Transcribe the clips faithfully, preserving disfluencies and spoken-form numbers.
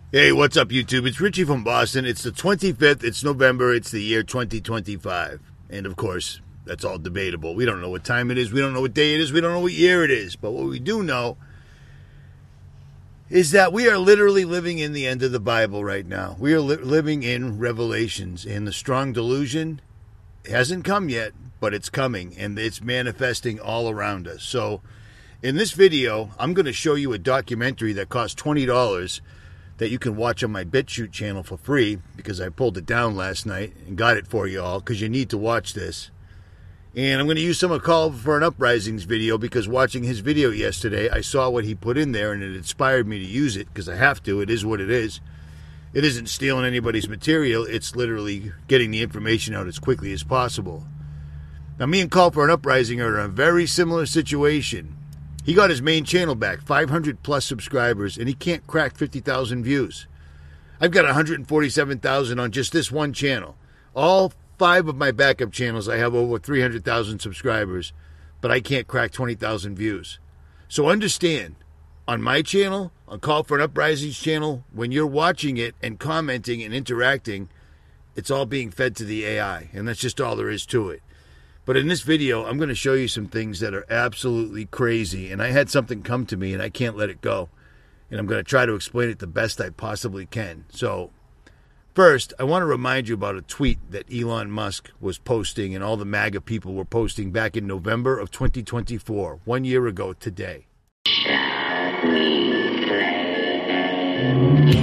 Hey, what's up, YouTube? It's Richie from Boston. It's the twenty-fifth. It's November. It's the year twenty twenty-five. And, of course, that's all debatable. We don't know what time it is. We don't know what day it is. We don't know what year it is. But what we do know is that we are literally living in the end of the Bible right now. We are li- living in Revelations. And the strong delusion hasn't come yet, but it's coming. And it's manifesting all around us. So, in this video, I'm going to show you a documentary that costs twenty dollars that you can watch on my BitChute channel for free, because I pulled it down last night and got it for you all, because you need to watch this. And I'm going to use some of Call for an Uprising's video, because watching his video yesterday, I saw what he put in there, and it inspired me to use it, because I have to. It is what it is. It isn't stealing anybody's material. It's literally getting the information out as quickly as possible. Now, me and Call for an Uprising are in a very similar situation. He got his main channel back, five hundred plus subscribers, and he can't crack fifty thousand views. I've got one hundred forty-seven thousand on just this one channel. All five of my backup channels, I have over three hundred thousand subscribers, but I can't crack twenty thousand views. So understand, on my channel, on Call for an Uprising's channel, when you're watching it and commenting and interacting, it's all being fed to the A I, and that's just all there is to it. But in this video, I'm going to show you some things that are absolutely crazy. And I had something come to me, and I can't let it go. And I'm going to try to explain it the best I possibly can. So, first, I want to remind you about a tweet that Elon Musk was posting, and all the MAGA people were posting back in November of twenty twenty-four, one year ago today. Shall we play?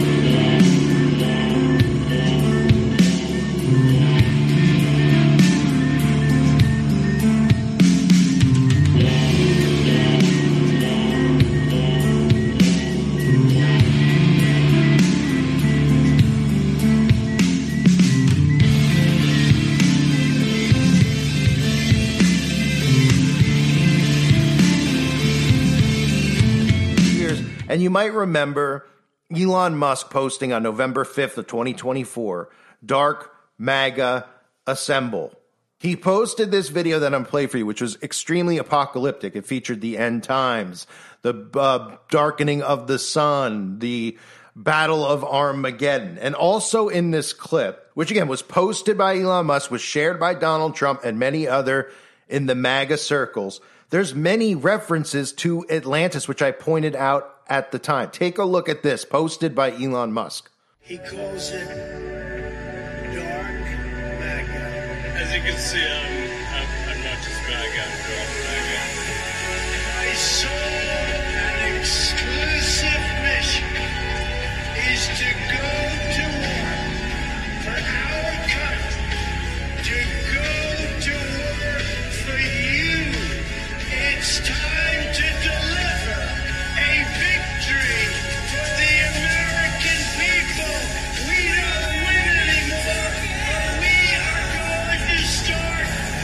And you might remember Elon Musk posting on November fifth of twenty twenty-four, Dark MAGA Assemble. He posted this video that I'm going to play for you, which was extremely apocalyptic. It featured the end times, the uh, darkening of the sun, the Battle of Armageddon. And also in this clip, which again was posted by Elon Musk, was shared by Donald Trump and many other in the MAGA circles, there's many references to Atlantis, which I pointed out at the time. Take a look at this, posted by Elon Musk. He calls it Dark MAGA. As you can see, I'm, I'm, I'm not just MAGA, I'm Dark MAGA. My sole and exclusive mission is to go to war for our country, to go to war for you. It's time to deliver a victory for the American people. We don't win anymore, but we are going to start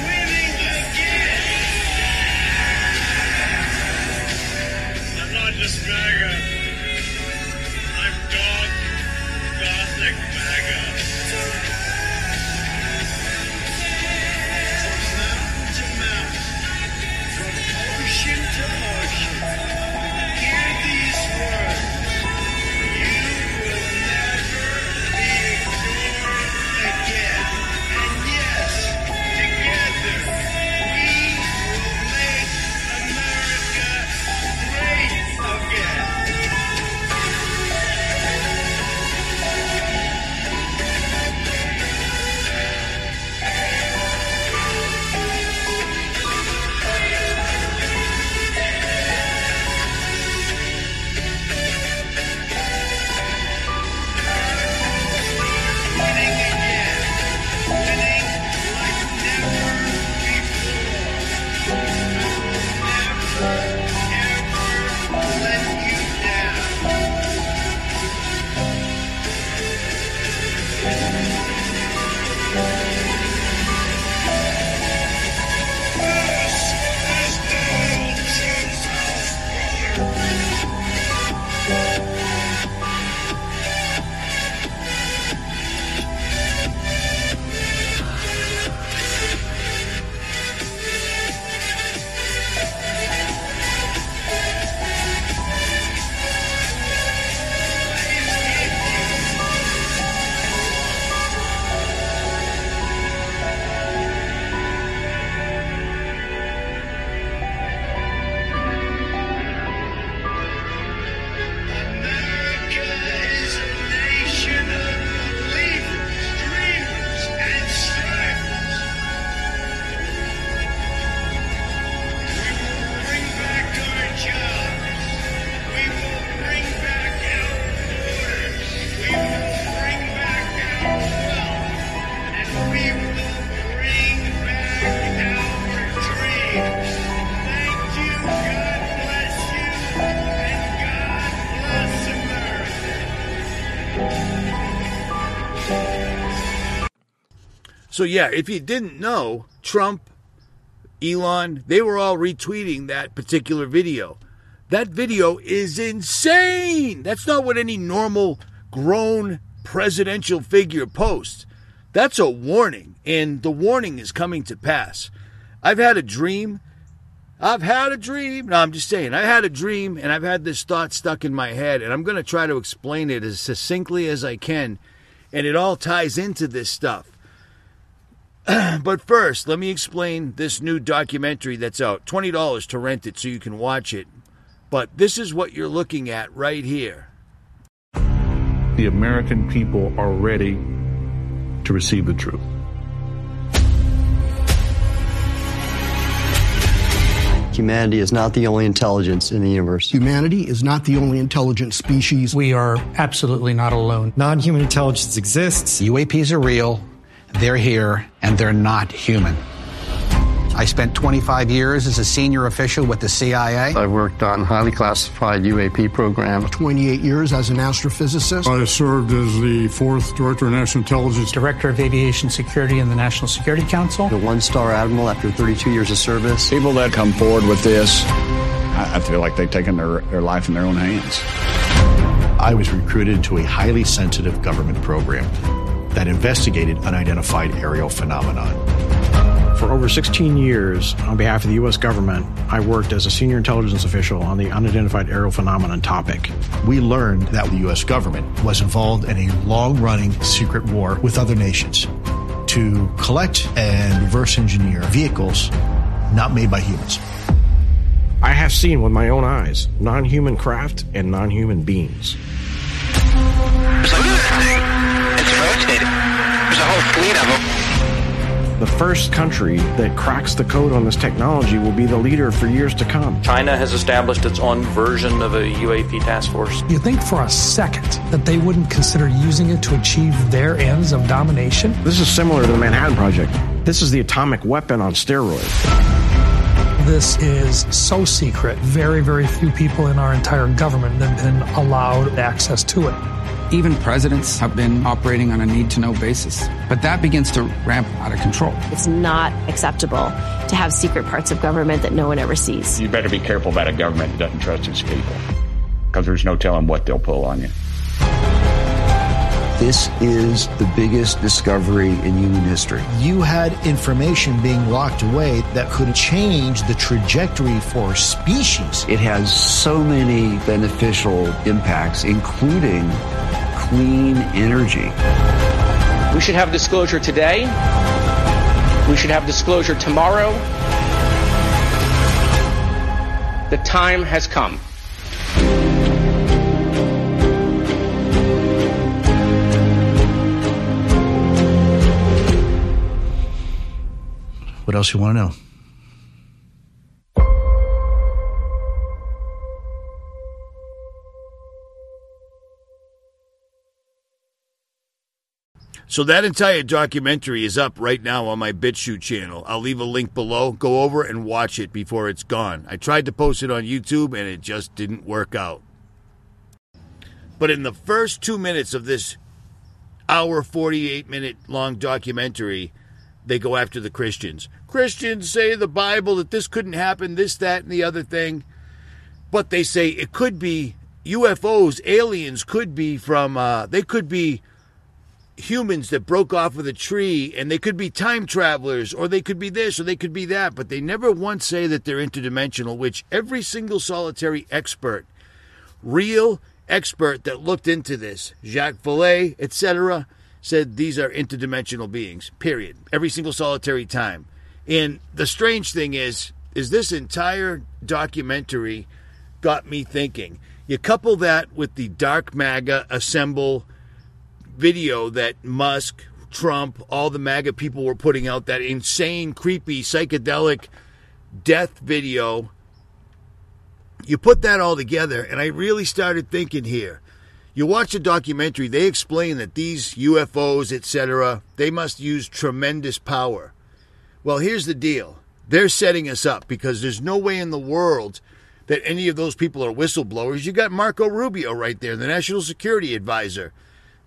So, yeah, if you didn't know, Trump, Elon, they were all retweeting that particular video. That video is insane. That's not what any normal grown presidential figure posts. That's a warning, and the warning is coming to pass. I've had a dream. I've had a dream. No, I'm just saying. I had a dream, and I've had this thought stuck in my head, and I'm going to try to explain it as succinctly as I can, and it all ties into this stuff. But first, let me explain this new documentary that's out. twenty dollars to rent it so you can watch it. But this is what you're looking at right here. The American people are ready to receive the truth. Humanity is not the only intelligence in the universe. Humanity is not the only intelligent species. We are absolutely not alone. Non-human intelligence exists. U A Ps are real, they're here, and they're not human. I spent twenty-five years as a senior official with the C I A. I worked on highly classified U A P programs. twenty-eight years as an astrophysicist. I served as the fourth Director of National Intelligence. Director of Aviation Security in the National Security Council. A one-star admiral after thirty-two years of service. People that come forward with this, I, I feel like they've taken their, their life in their own hands. I was recruited to a highly sensitive government program that investigated unidentified aerial phenomenon. For over sixteen years, on behalf of the U S government, I worked as a senior intelligence official on the unidentified aerial phenomenon topic. We learned that the U S government was involved in a long-running secret war with other nations to collect and reverse engineer vehicles not made by humans. I have seen with my own eyes non-human craft and non-human beings. So look at that thing. It's rotating. There's a whole fleet of them. The first country that cracks the code on this technology will be the leader for years to come. China has established its own version of a U A P task force. You think for a second that they wouldn't consider using it to achieve their ends of domination? This is similar to the Manhattan Project. This is the atomic weapon on steroids. This is so secret, very, very few people in our entire government have been allowed access to it. Even presidents have been operating on a need-to-know basis, but that begins to ramp out of control. It's not acceptable to have secret parts of government that no one ever sees. You better be careful about a government that doesn't trust its people, because there's no telling what they'll pull on you. This is the biggest discovery in human history. You had information being locked away that could change the trajectory for species. It has so many beneficial impacts, including clean energy. We should have disclosure today. We should have disclosure tomorrow. The time has come. What else you want to know? So that entire documentary is up right now on my BitChute channel. I'll leave a link below. Go over and watch it before it's gone. I tried to post it on YouTube, and it just didn't work out. But in the first two minutes of this hour, forty-eight minute long documentary, they go after the Christians. Christians say the Bible that this couldn't happen, this, that, and the other thing. But they say it could be U F Os, aliens could be from, uh, they could be humans that broke off of the tree, and they could be time travelers, or they could be this, or they could be that, but they never once say that they're interdimensional, which every single solitary expert, real expert that looked into this, Jacques Vallée, et cetera, said these are interdimensional beings, period. Every single solitary time. And the strange thing is, is this entire documentary got me thinking. You couple that with the Dark MAGA Assemble video that Musk, Trump, all the MAGA people were putting out, that insane, creepy, psychedelic death video. You put that all together, and I really started thinking here. You watch the documentary, they explain that these U F Os, et cetera, they must use tremendous power. Well, here's the deal. They're setting us up because there's no way in the world that any of those people are whistleblowers. You got Marco Rubio right there, the National Security Advisor.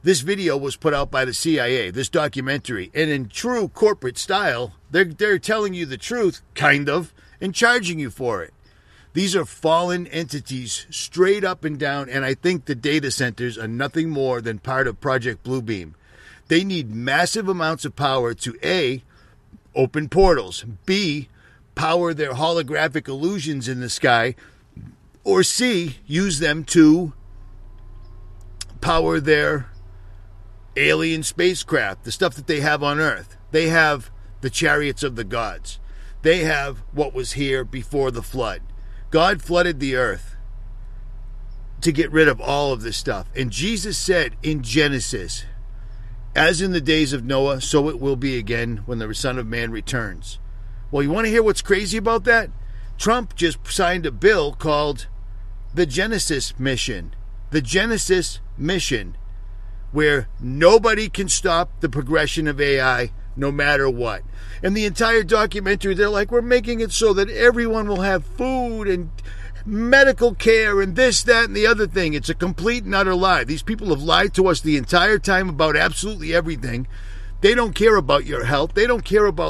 This video was put out by the C I A, this documentary, and in true corporate style, they're, they're telling you the truth, kind of, and charging you for it. These are fallen entities straight up and down, and I think the data centers are nothing more than part of Project Bluebeam. They need massive amounts of power to A, open portals, B, power their holographic illusions in the sky, or C, use them to power their alien spacecraft, the stuff that they have on Earth. They have the chariots of the gods. They have what was here before the flood. God flooded the earth to get rid of all of this stuff. And Jesus said in Genesis, as in the days of Noah, so it will be again when the Son of Man returns. Well, you want to hear what's crazy about that? Trump just signed a bill called the Genesis Mission. The Genesis Mission, where nobody can stop the progression of A I no matter what. And the entire documentary, they're like, we're making it so that everyone will have food and medical care and this, that, and the other thing. It's a complete and utter lie. These people have lied to us the entire time about absolutely everything. They don't care about your health. They don't care about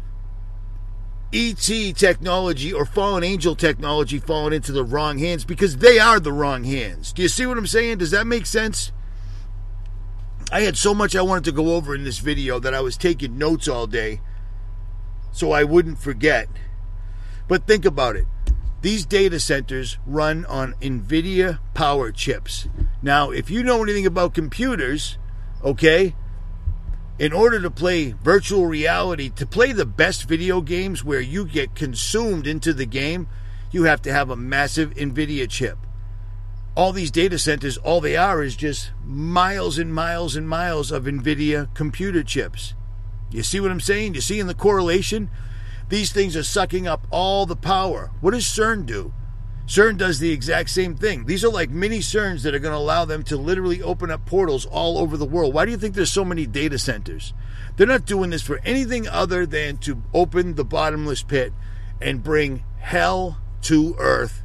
E T technology or fallen angel technology falling into the wrong hands, because they are the wrong hands. Do you see what I'm saying? Does that make sense? I had so much I wanted to go over in this video that I was taking notes all day so I wouldn't forget. But think about it. These data centers run on NVIDIA power chips. Now, if you know anything about computers, okay, in order to play virtual reality, to play the best video games where you get consumed into the game, you have to have a massive NVIDIA chip. All these data centers, all they are is just miles and miles and miles of NVIDIA computer chips. You see what I'm saying? You see in the correlation? These things are sucking up all the power. What does CERN do? CERN does the exact same thing. These are like mini CERNs that are going to allow them to literally open up portals all over the world. Why do you think there's so many data centers? They're not doing this for anything other than to open the bottomless pit and bring hell to earth,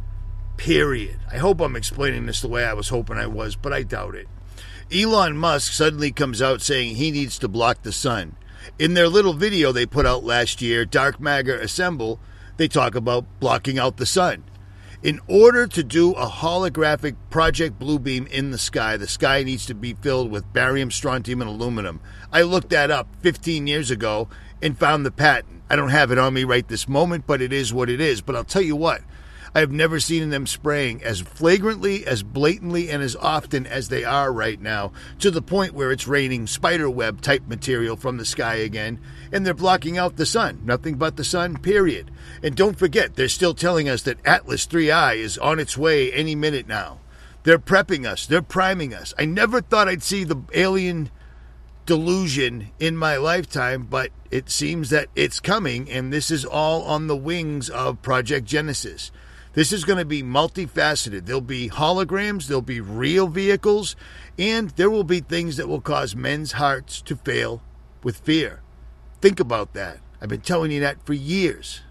period. I hope I'm explaining this the way I was hoping I was, but I doubt it. Elon Musk suddenly comes out saying he needs to block the sun. In their little video they put out last year, Dark Matter Assemble, they talk about blocking out the sun. In order to do a holographic Project Bluebeam in the sky, the sky needs to be filled with barium, strontium, and aluminum. I looked that up fifteen years ago and found the patent. I don't have it on me right this moment, but it is what it is. But I'll tell you what, I have never seen them spraying as flagrantly, as blatantly, and as often as they are right now, to the point where it's raining spiderweb type material from the sky again, and they're blocking out the sun. Nothing but the sun, period. And don't forget, they're still telling us that Atlas three I is on its way any minute now. They're prepping us. They're priming us. I never thought I'd see the alien delusion in my lifetime, but it seems that it's coming, and this is all on the wings of Project Genesis. This is going to be multifaceted. There'll be holograms, there'll be real vehicles, and there will be things that will cause men's hearts to fail with fear. Think about that. I've been telling you that for years.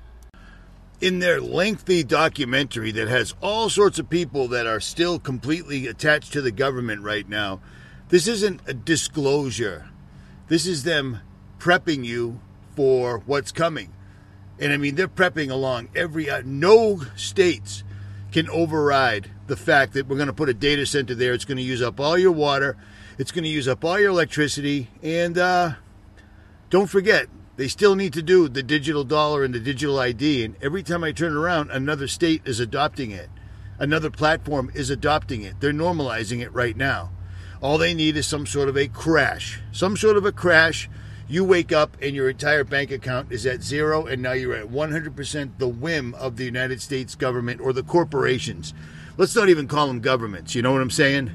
In their lengthy documentary that has all sorts of people that are still completely attached to the government right now, this isn't a disclosure. This is them prepping you for what's coming. And I mean, they're prepping along every... Uh, no states can override the fact that we're going to put a data center there. It's going to use up all your water. It's going to use up all your electricity. And uh, don't forget, they still need to do the digital dollar and the digital I D. And every time I turn around, another state is adopting it. Another platform is adopting it. They're normalizing it right now. All they need is some sort of a crash. Some sort of a crash. You wake up and your entire bank account is at zero, and now you're at one hundred percent the whim of the United States government or the corporations. Let's not even call them governments. You know what I'm saying?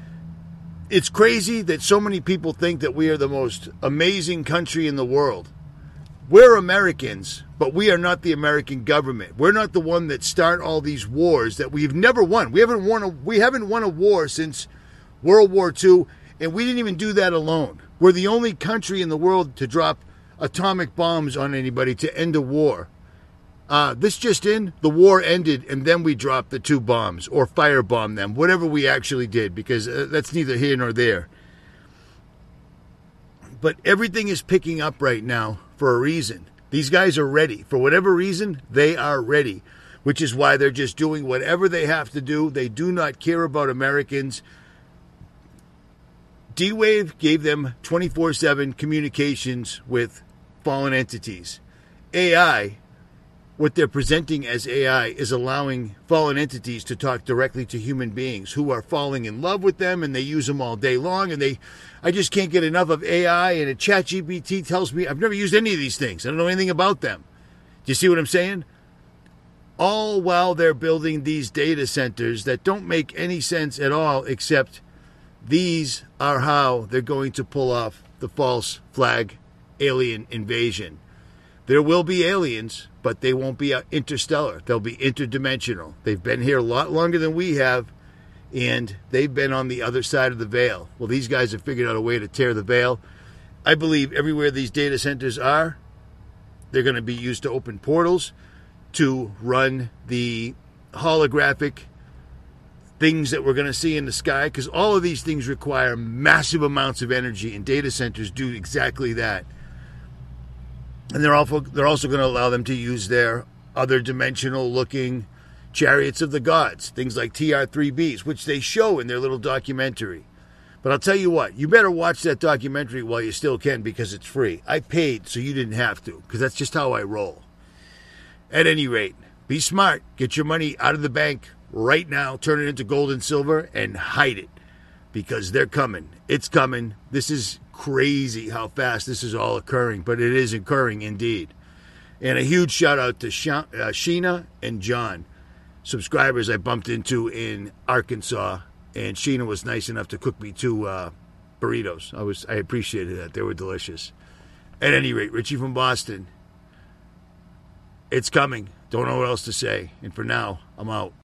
It's crazy that so many people think that we are the most amazing country in the world. We're Americans, but we are not the American government. We're not the one that start all these wars that we've never won. We haven't won a, we haven't won a war since World War Two, and we didn't even do that alone. We're the only country in the world to drop atomic bombs on anybody to end a war. Uh, this just in, the war ended, and then we dropped the two bombs, or firebomb them, whatever we actually did, because uh, that's neither here nor there. But everything is picking up right now for a reason. These guys are ready. For whatever reason, they are ready, which is why they're just doing whatever they have to do. They do not care about Americans. D-Wave gave them twenty-four seven communications with fallen entities. A I, what they're presenting as A I, is allowing fallen entities to talk directly to human beings who are falling in love with them, and they use them all day long. And they, I just can't get enough of A I. And a ChatGPT tells me, I've never used any of these things. I don't know anything about them. Do you see what I'm saying? All while they're building these data centers that don't make any sense at all, except these are how they're going to pull off the false flag alien invasion. There will be aliens, but they won't be interstellar. They'll be interdimensional. They've been here a lot longer than we have, and they've been on the other side of the veil. Well, these guys have figured out a way to tear the veil. I believe everywhere these data centers are, they're going to be used to open portals, to run the holographic things that we're going to see in the sky, because all of these things require massive amounts of energy, and data centers do exactly that. And they're also, they're also going to allow them to use their other dimensional looking chariots of the gods, things like T R three Bs, which they show in their little documentary. But I'll tell you what, you better watch that documentary while you still can, because it's free. I paid so you didn't have to, because that's just how I roll. At any rate, be smart. Get your money out of the bank right now, turn it into gold and silver, and hide it, because they're coming. It's coming. This is crazy how fast this is all occurring, but it is occurring indeed. And a huge shout out to Sheena and John, subscribers I bumped into in Arkansas, and Sheena was nice enough to cook me two uh, burritos. I was I appreciated that. They were delicious. At any rate, Richie from Boston, it's coming. Don't know what else to say. And for now, I'm out.